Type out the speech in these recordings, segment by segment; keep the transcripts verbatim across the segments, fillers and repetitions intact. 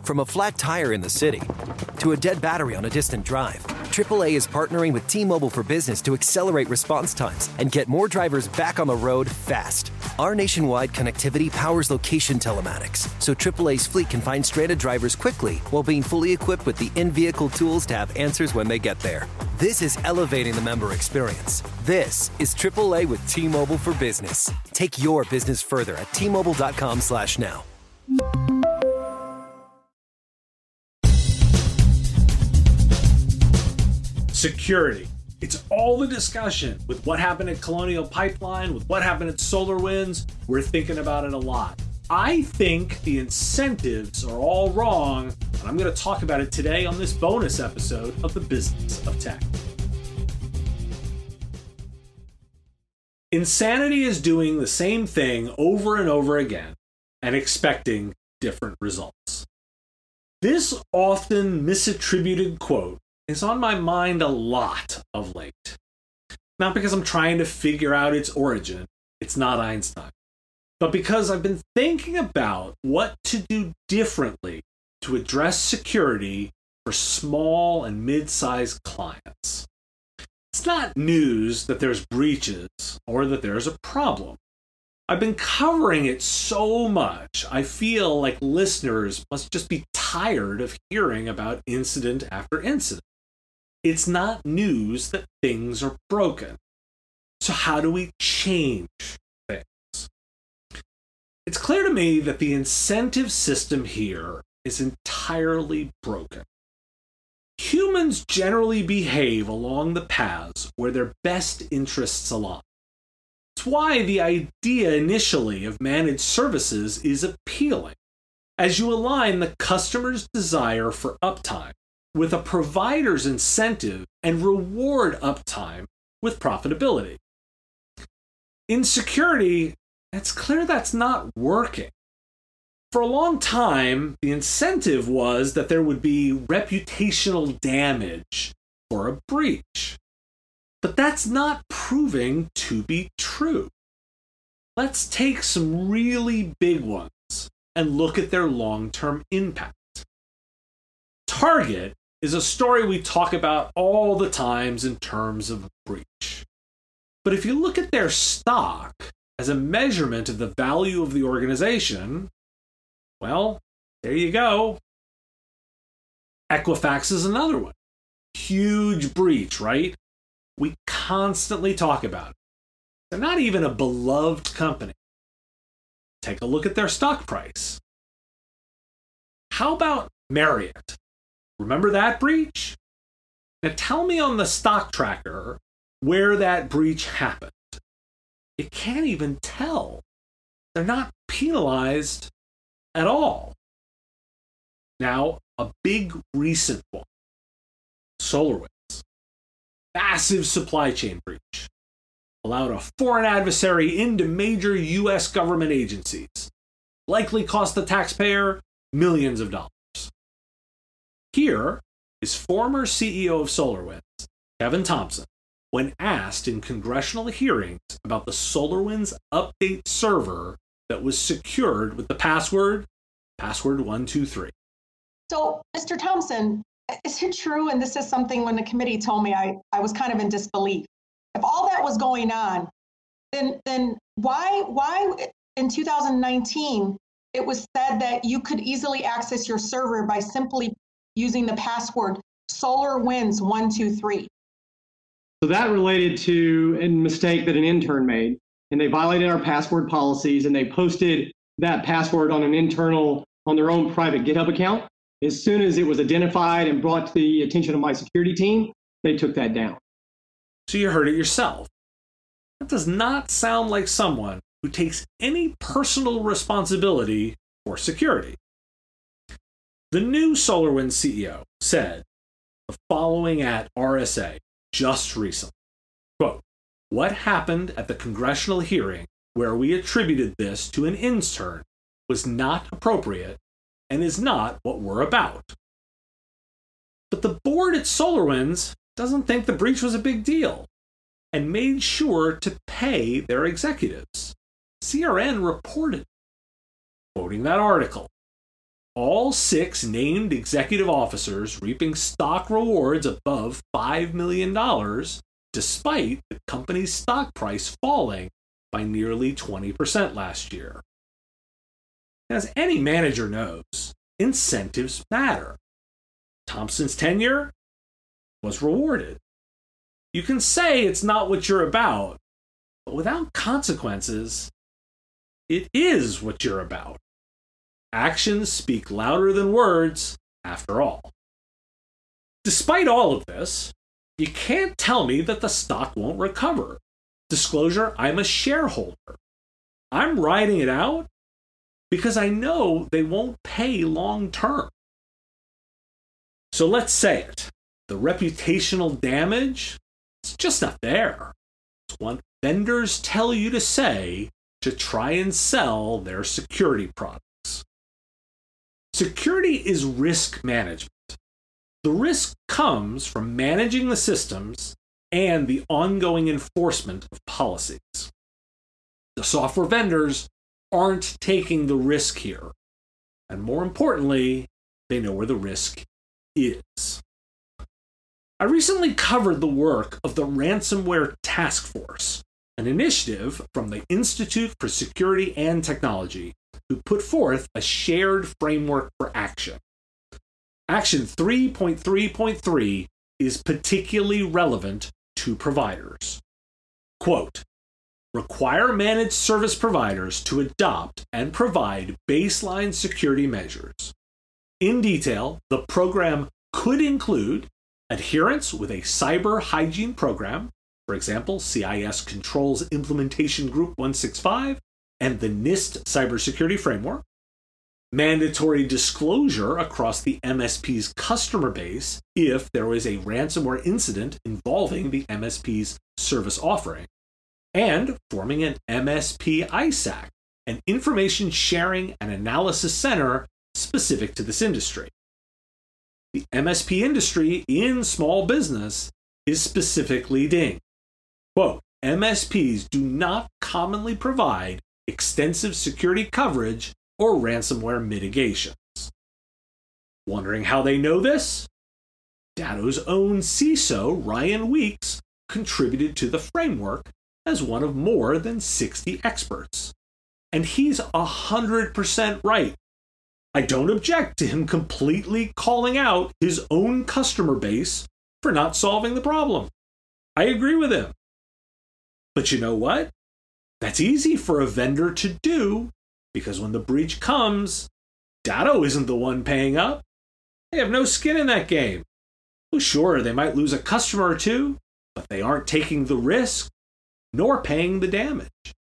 From a flat tire in the city to a dead battery on a distant drive, triple A is partnering with T-Mobile for Business to accelerate response times and get more drivers back on the road fast. Our nationwide connectivity powers location telematics, so triple A's fleet can find stranded drivers quickly while being fully equipped with the in-vehicle tools to have answers when they get there. This is elevating the member experience. This is triple A with T-Mobile for Business. Take your business further at T Mobile dot com slash now. Security. It's all the discussion with what happened at Colonial Pipeline, with what happened at SolarWinds. We're thinking about it a lot. I think the incentives are all wrong, and I'm going to talk about it today on this bonus episode of The Business of Tech. Insanity is doing the same thing over and over again and expecting different results. This often misattributed quote is on my mind a lot of late. Not because I'm trying to figure out its origin, it's not Einstein, but because I've been thinking about what to do differently to address security for small and mid-sized clients. It's not news that there's breaches or that there's a problem. I've been covering it so much, I feel like listeners must just be tired of hearing about incident after incident. It's not news that things are broken. So how do we change things? It's clear to me that the incentive system here is entirely broken. Humans generally behave along the paths where their best interests align. It's why the idea initially of managed services is appealing, as you align the customer's desire for uptime with a provider's incentive and reward uptime with profitability. In security, it's clear that's not working. For a long time, the incentive was that there would be reputational damage for a breach. But that's not proving to be true. Let's take some really big ones and look at their long-term impact. Target is a story we talk about all the times in terms of breach. But if you look at their stock as a measurement of the value of the organization, well, there you go. Equifax is another one. Huge breach, right? We constantly talk about it. They're not even a beloved company. Take a look at their stock price. How about Marriott? Remember that breach? Now tell me on the stock tracker where that breach happened. It can't even tell. They're not penalized at all. Now, a big recent one. SolarWinds. Massive supply chain breach. Allowed a foreign adversary into major U S government agencies. Likely cost the taxpayer millions of dollars. Here is former C E O of SolarWinds, Kevin Thompson, when asked in congressional hearings about the SolarWinds update server that was secured with the password, password one two three. So, Mister Thompson, is it true, and this is something when the committee told me, I, I was kind of in disbelief. If all that was going on, then then why why in two thousand nineteen it was said that you could easily access your server by simply using the password SolarWinds one two three? So that related to a mistake that an intern made, and they violated our password policies, and they posted that password on an internal, on their own private GitHub account. As soon as it was identified and brought to the attention of my security team, they took that down. So you heard it yourself. That does not sound like someone who takes any personal responsibility for security. The new SolarWinds C E O said the following at R S A just recently, quote, "What happened at the congressional hearing where we attributed this to an intern was not appropriate and is not what we're about." But the board at SolarWinds doesn't think the breach was a big deal and made sure to pay their executives. C R N reported, quoting that article, all six named executive officers reaping stock rewards above five million dollars, despite the company's stock price falling by nearly twenty percent last year. As any manager knows, incentives matter. Thompson's tenure was rewarded. You can say it's not what you're about, but without consequences, it is what you're about. Actions speak louder than words, after all. Despite all of this, you can't tell me that the stock won't recover. Disclosure, I'm a shareholder. I'm riding it out because I know they won't pay long term. So let's say it. The reputational damage, it's just not there. It's what vendors tell you to say to try and sell their security products. Security is risk management. The risk comes from managing the systems and the ongoing enforcement of policies. The software vendors aren't taking the risk here. And more importantly, they know where the risk is. I recently covered the work of the Ransomware Task Force, an initiative from the Institute for Security and Technology, who put forth a shared framework for action. Action three point three point three is particularly relevant to providers. Quote, require managed service providers to adopt and provide baseline security measures. In detail, the program could include adherence with a cyber hygiene program, for example, C I S Controls Implementation Group one sixty-five and the NIST Cybersecurity Framework, mandatory disclosure across the M S P's customer base if there was a ransomware incident involving the M S P's service offering, and forming an M S P I S A C, an information sharing and analysis center specific to this industry. The M S P industry in small business is specifically dinged. Quote, M S Ps do not commonly provide extensive security coverage or ransomware mitigations. Wondering how they know this? Datto's own C I S O, Ryan Weeks, contributed to the framework as one of more than sixty experts. And he's one hundred percent right. I don't object to him completely calling out his own customer base for not solving the problem. I agree with him. But you know what? That's easy for a vendor to do, because when the breach comes, Datto isn't the one paying up. They have no skin in that game. Well, sure, they might lose a customer or two, but they aren't taking the risk, nor paying the damage.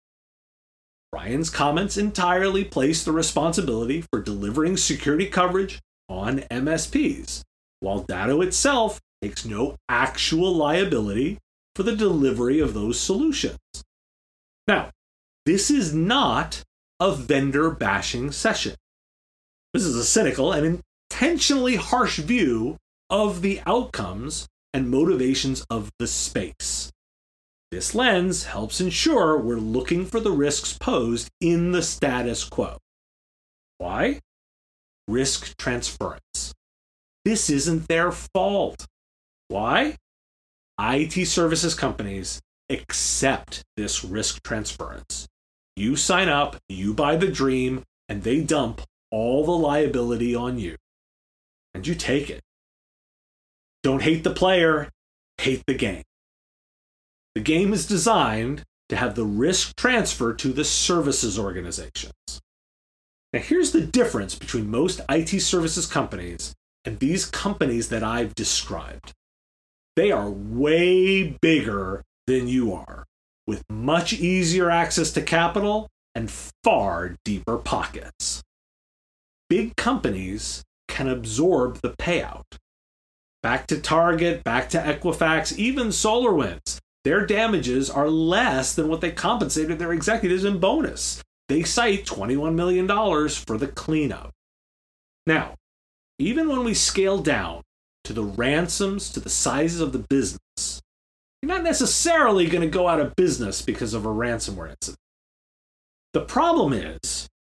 Ryan's comments entirely place the responsibility for delivering security coverage on M S Ps, while Datto itself takes no actual liability for the delivery of those solutions. Now, this is not a vendor bashing session. This is a cynical and intentionally harsh view of the outcomes and motivations of the space. This lens helps ensure we're looking for the risks posed in the status quo. Why? Risk transference. This isn't their fault. Why? I T services companies accept this risk transference. You sign up, you buy the dream, and they dump all the liability on you. And you take it. Don't hate the player, hate the game. The game is designed to have the risk transfer to the services organizations. Now, here's the difference between most I T services companies and these companies that I've described. They are way bigger than you are, with much easier access to capital and far deeper pockets. Big companies can absorb the payout. Back to Target, back to Equifax, even SolarWinds. Their damages are less than what they compensated their executives in bonus. They cite twenty-one million dollars for the cleanup. Now, even when we scale down to the ransoms, to the sizes of the business, you're not necessarily going to go out of business because of a ransomware incident. The problem is,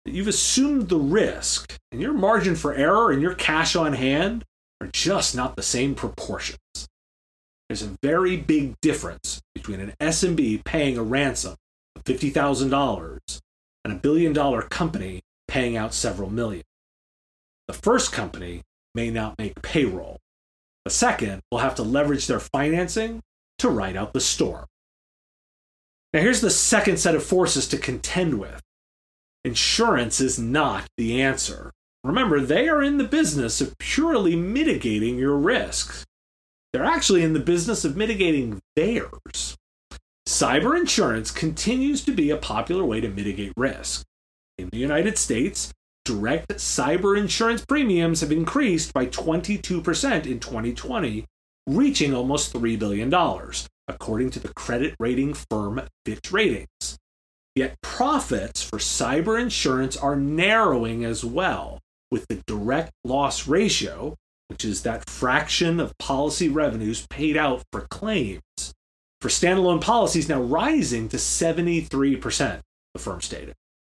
that you've assumed the risk, and your margin for error and your cash on hand are just not the same proportions. There's a very big difference between an S M B paying a ransom of fifty thousand dollars and a billion dollar company paying out several million. The first company may not make payroll. The second will have to leverage their financing to ride out the storm. Now here's the second set of forces to contend with. Insurance is not the answer. Remember, they are in the business of purely mitigating your risks. They're actually in the business of mitigating theirs. Cyber insurance continues to be a popular way to mitigate risk. In the United States, direct cyber insurance premiums have increased by twenty-two percent in twenty twenty, reaching almost three billion dollars, according to the credit rating firm Fitch Ratings. Yet profits for cyber insurance are narrowing as well, with the direct loss ratio, which is that fraction of policy revenues paid out for claims, for standalone policies now rising to seventy-three percent, the firm stated.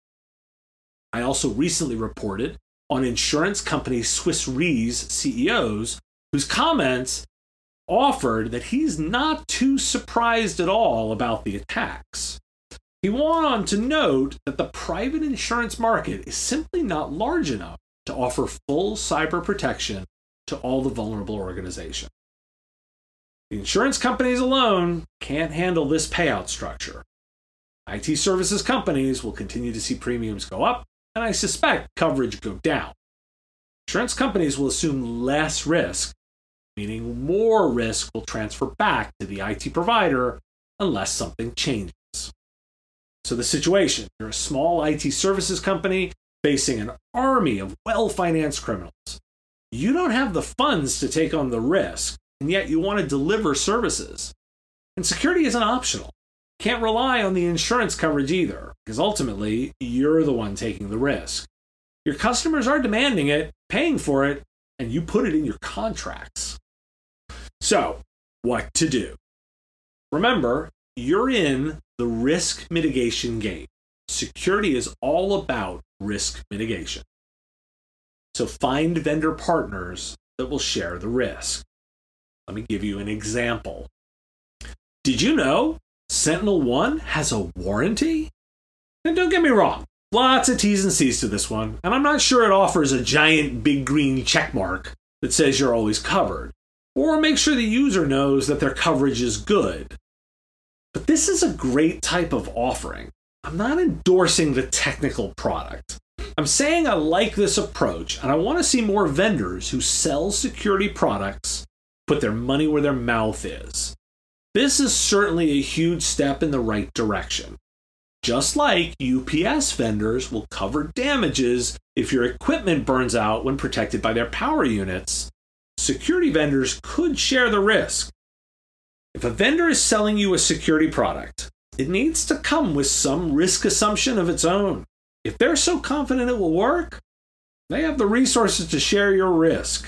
I also recently reported on insurance company Swiss Re's C E Os whose comments offered that he's not too surprised at all about the attacks. He went on to note that the private insurance market is simply not large enough to offer full cyber protection to all the vulnerable organizations. The insurance companies alone can't handle this payout structure. I T services companies will continue to see premiums go up, and I suspect coverage go down. Insurance companies will assume less risk, meaning more risk will transfer back to the I T provider unless something changes. So the situation, you're a small I T services company facing an army of well-financed criminals. You don't have the funds to take on the risk, and yet you want to deliver services. And security isn't optional. Can't rely on the insurance coverage either, because ultimately, you're the one taking the risk. Your customers are demanding it, paying for it, and you put it in your contracts. So, what to do? Remember, you're in the risk mitigation game. Security is all about risk mitigation. So find vendor partners that will share the risk. Let me give you an example. Did you know SentinelOne has a warranty? And don't get me wrong, lots of T's and C's to this one, and I'm not sure it offers a giant big green check mark that says you're always covered, or make sure the user knows that their coverage is good. But this is a great type of offering. I'm not endorsing the technical product. I'm saying I like this approach, and I want to see more vendors who sell security products put their money where their mouth is. This is certainly a huge step in the right direction. Just like U P S vendors will cover damages if your equipment burns out when protected by their power units, security vendors could share the risk. If a vendor is selling you a security product, it needs to come with some risk assumption of its own. If they're so confident it will work, they have the resources to share your risk.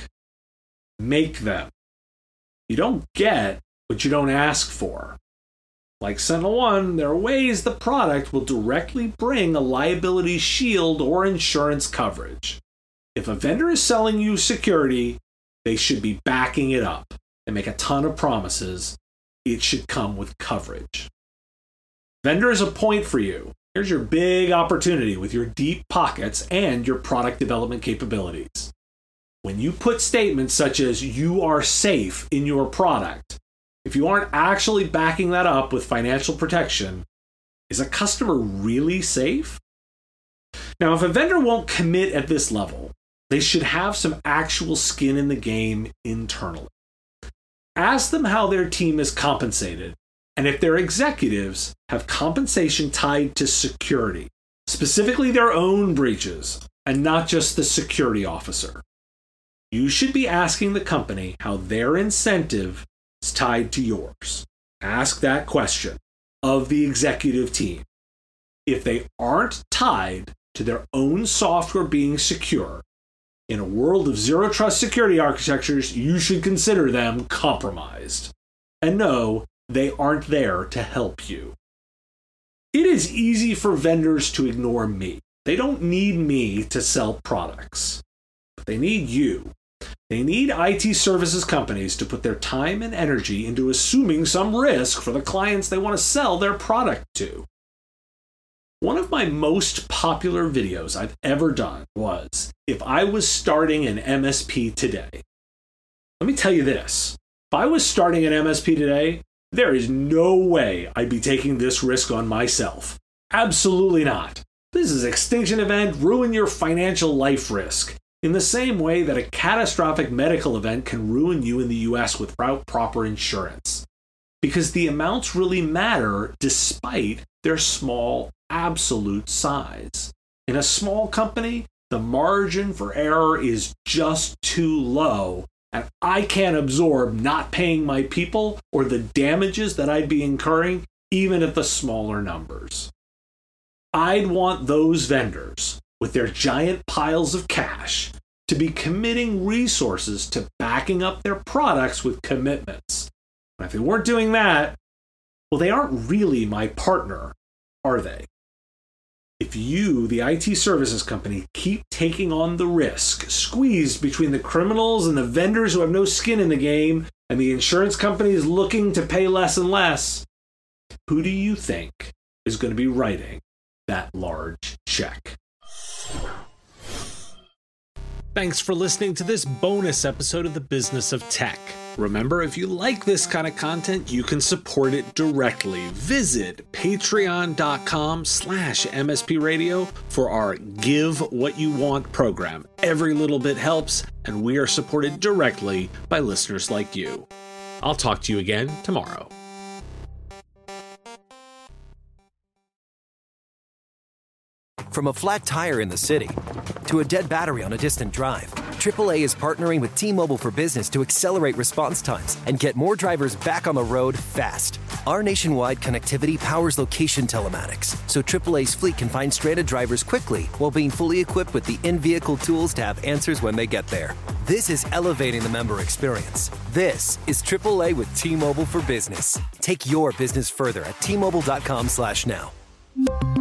Make them. You don't get what you don't ask for. Like SentinelOne, there are ways the product will directly bring a liability shield or insurance coverage. If a vendor is selling you security, they should be backing it up and make a ton of promises. It should come with coverage. Vendor is a point for you. Here's your big opportunity with your deep pockets and your product development capabilities. When you put statements such as "you are safe" in your product, if you aren't actually backing that up with financial protection, is a customer really safe? Now, if a vendor won't commit at this level, they should have some actual skin in the game internally. Ask them how their team is compensated, and if their executives have compensation tied to security, specifically their own breaches, and not just the security officer. You should be asking the company how their incentive is tied to yours. Ask that question of the executive team. If they aren't tied to their own software being secure, in a world of zero trust security architectures, you should consider them compromised. And no, they aren't there to help you. It is easy for vendors to ignore me, They don't need me to sell products, but they need you. They need I T services companies to put their time and energy into assuming some risk for the clients they want to sell their product to. One of my most popular videos I've ever done was, if I was starting an M S P today. Let me tell you this. If I was starting an M S P today, there is no way I'd be taking this risk on myself. Absolutely not. This is extinction event, ruin your financial life risk. In the same way that a catastrophic medical event can ruin you in the U S without proper insurance. Because the amounts really matter despite their small absolute size. In a small company, the margin for error is just too low, and I can't absorb not paying my people or the damages that I'd be incurring, even at the smaller numbers. I'd want those vendors, with their giant piles of cash, to be committing resources to backing up their products with commitments. And if they weren't doing that, well, they aren't really my partner, are they? If you, the I T services company, keep taking on the risk, squeezed between the criminals and the vendors who have no skin in the game, and the insurance companies looking to pay less and less, who do you think is going to be writing that large check? Thanks for listening to this bonus episode of The Business of Tech. Remember, if you like this kind of content, you can support it directly. Visit patreon.com slash MSP Radio for our Give What You Want program. Every little bit helps, and we are supported directly by listeners like you. I'll talk to you again tomorrow. From a flat tire in the city to a dead battery on a distant drive, triple A is partnering with T-Mobile for Business to accelerate response times and get more drivers back on the road fast. Our nationwide connectivity powers location telematics, so triple A's fleet can find stranded drivers quickly while being fully equipped with the in-vehicle tools to have answers when they get there. This is elevating the member experience. This is triple A with T-Mobile for Business. Take your business further at T Mobile dot com slash now.